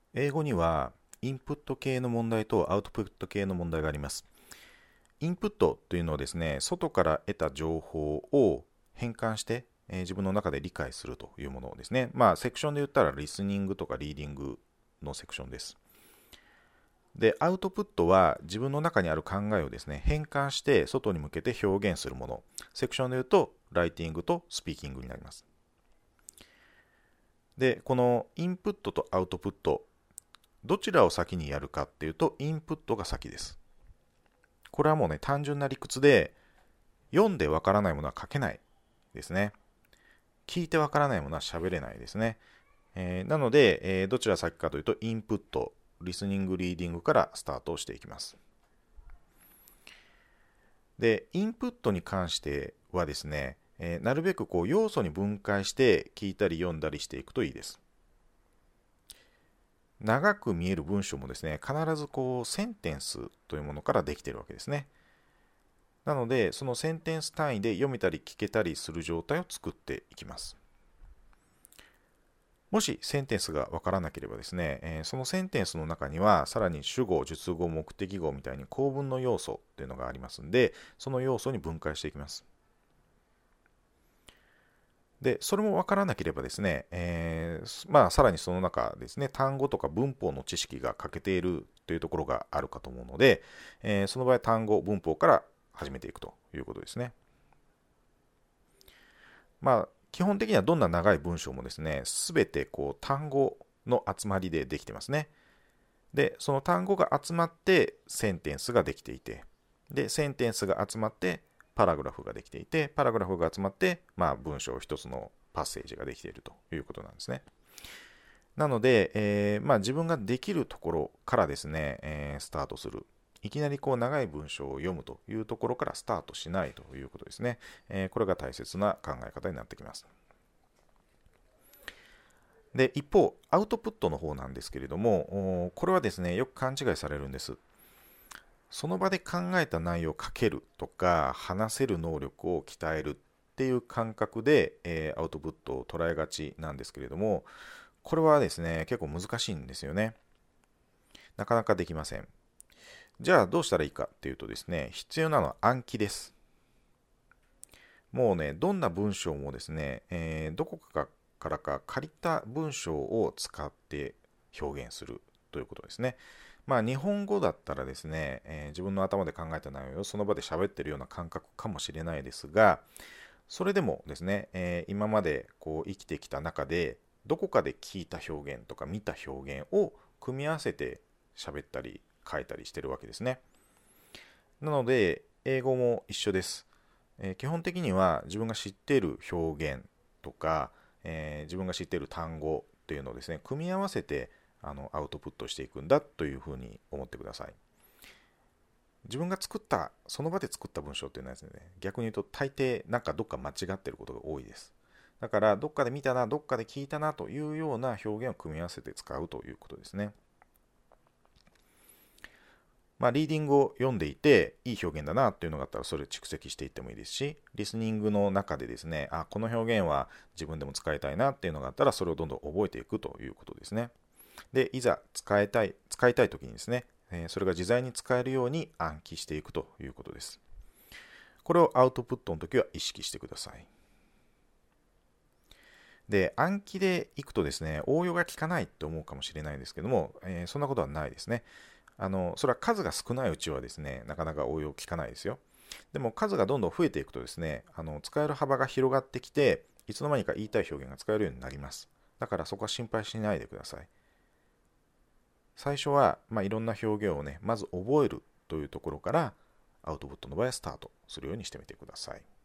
英語にはインプット系の問題とアウトプット系の問題があります。インプットというのはですね、外から得た情報を変換して、自分の中で理解するというものですね。セクションで言ったらリスニングとかリーディングのセクションです。で、アウトプットは自分の中にある考えをですね、変換して外に向けて表現するもの。セクションで言うと、ライティングとスピーキングになります。で、このインプットとアウトプット、どちらを先にやるかっていうと、インプットが先です。これはもうね、単純な理屈で、読んでわからないものは書けないですね。聞いてわからないものは喋れないですね。なので、どちら先かというと、インプット、リスニング、リーディングからスタートしていきます。で、インプットに関してはですね、なるべくこう要素に分解して聞いたり読んだりしていくといいです。長く見える文章もですね、必ずこうセンテンスというものからできているわけですね。なので、そのセンテンス単位で読めたり聞けたりする状態を作っていきます。もしセンテンスがわからなければですね、そのセンテンスの中にはさらに主語、述語、目的語みたいに構文の要素というのがありますので、その要素に分解していきます。で、それもわからなければですね、さらにその中ですね、単語とか文法の知識が欠けているというところがあるかと思うので、その場合単語、文法から始めていくということですね。基本的にはどんな長い文章もですね、すべてこう単語の集まりでできてますね。で、その単語が集まってセンテンスができていて、で、センテンスが集まってパラグラフができていて、パラグラフが集まって、文章一つのパッセージができているということなんですね。なので、自分ができるところからですね、スタートする。いきなりこう長い文章を読むというところからスタートしないということですね。これが大切な考え方になってきます。で、一方、アウトプットの方なんですけれども、これはですね、よく勘違いされるんです。その場で考えた内容を書けるとか、話せる能力を鍛えるっていう感覚で、アウトプットを捉えがちなんですけれども、これはですね、結構難しいんですよね。なかなかできません。じゃあどうしたらいいかっていうとですね、必要なのは暗記です。もうね、どんな文章もですね、どこかからか借りた文章を使って表現するということですね。日本語だったらですね、自分の頭で考えた内容をその場で喋ってるような感覚かもしれないですが、それでもですね、今までこう生きてきた中で、どこかで聞いた表現とか見た表現を組み合わせて喋ったり書いたりしてるわけですね。なので、英語も一緒です。基本的には自分が知っている表現とか、自分が知っている単語というのをですね、組み合わせてアウトプットしていくんだというふうに思ってください。自分が作った、その場で作った文章っていうのはですね、逆に言うと大抵なんかどっか間違っていることが多いです。だからどっかで見たな、どっかで聞いたなというような表現を組み合わせて使うということですね。リーディングを読んでいて、いい表現だなっていうのがあったら、それを蓄積していってもいいですし、リスニングの中でですね、この表現は自分でも使いたいなっていうのがあったら、それをどんどん覚えていくということですね。で、いざ使いたい時にですね、それが自在に使えるように暗記していくということです。これをアウトプットの時は意識してください。で、暗記でいくとですね、応用が効かないって思うかもしれないですけども、そんなことはないですね。それは数が少ないうちはですね、なかなか応用効かないですよ。でも数がどんどん増えていくとですね、使える幅が広がってきて、いつの間にか言いたい表現が使えるようになります。だからそこは心配しないでください。最初は、いろんな表現をね、まず覚えるというところから、アウトプットの場合はスタートするようにしてみてください。